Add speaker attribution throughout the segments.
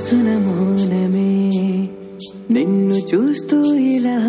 Speaker 1: మనసున మౌనమే నిన్ను చూస్తూ ఇలా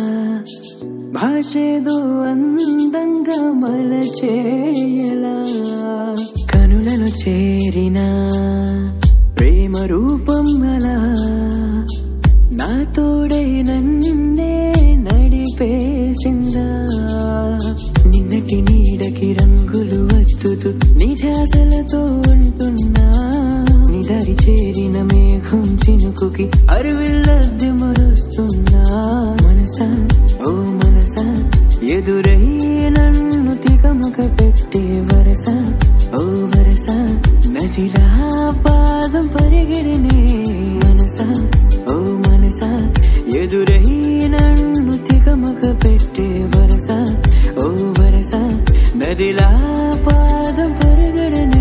Speaker 1: భాషేదో అందంగా మలచేయలా కనులను చేరిన ప్రేమ రూపం అలా నా తోడై నన్నే నడిపేసిందా నిన్నటి నీడకి రంగులు వత్తుతూ నిధ్యాసలతో ఉంటున్నా నిదారి చేరిన మేఘం చినుకుకి అరువిల్లద్ది మరుస్తున్నా మనసా ఓ మనసా ఎదురై నన్ను తికమక పెట్టే వరస ఓ వరస నదిలా పాదం పరిగిరినే మనసా ఓ మనసా ఎదురై నన్ను తికమక పెట్టే వరస ఓ వరస నదిలా పాదం పరిగడనే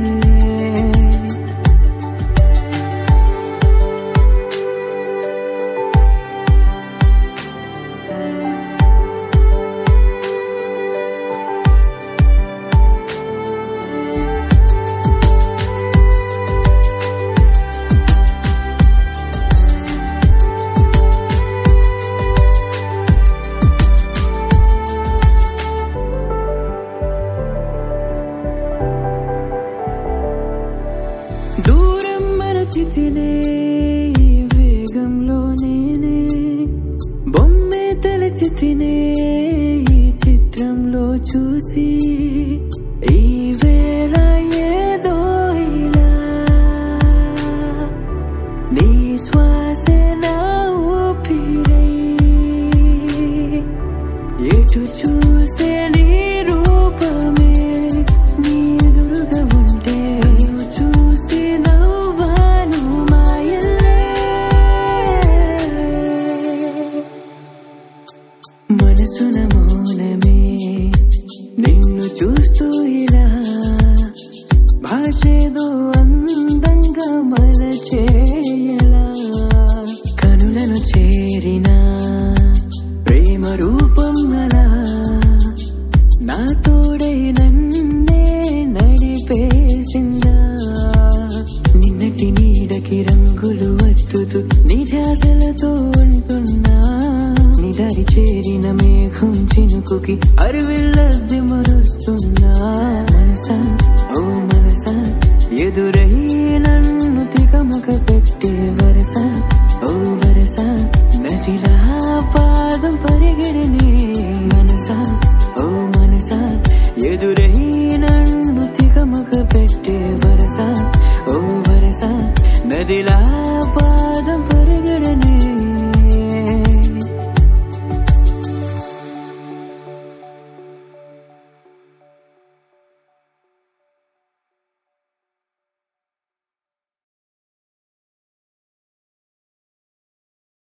Speaker 1: దూరం మరచితినే వేగంలో నేనే బొమ్మే తలచితినే ఈ చిత్రంలో చూసి ఈ వేళ ఏదో ఇలా నీ శ్వాసే నా ఊపిరై ఎటు చూసే నీ రూపమే నీ ఎదురుగా ఉంటే చూసి నవ్వాను మాయలే మనసున మౌనమే నిన్ను చూస్తూ ఇలా భాషేదో అందంగా మలచేయలా కనులను చేరిన ప్రేమ రూపం అలా నా తోడై నన్నే నడిపేసిందా నిన్నటి నీడకి రంగులు వత్తుతూ నిధ్యాసలతో ఉంటున్నా నిదారి చేరిన మేఘం చినుకుకి అరువిల్లద్ది